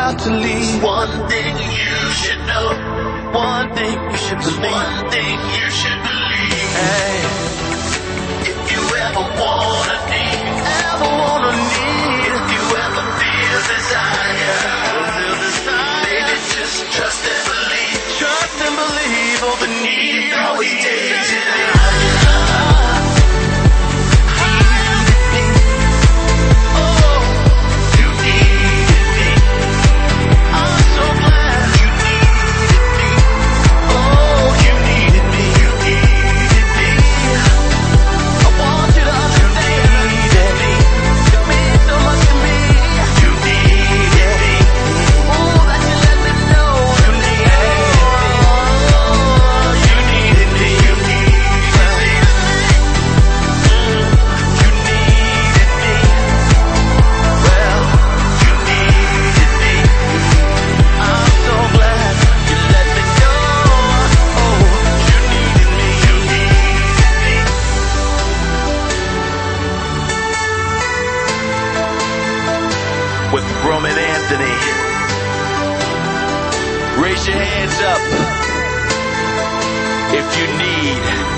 about to leave. One thing you should know. One thing you should believe. One thing you should believe. Hey, If you ever wanna need, if you ever feel desire, baby, just trust and believe. trust and believe. Oh, the need Always takes it in. You needed me. I'm so glad You needed me. oh, you needed me. You needed me. I want you to understand. You mean so much to me. You needed me. Oh, that you let me know. You needed me. You needed me. You needed me. You needed me. Well, You needed me. I'm so glad you let me know. Oh, you needed me. You needed me. With Roman Anthony. Raise your hands up if you need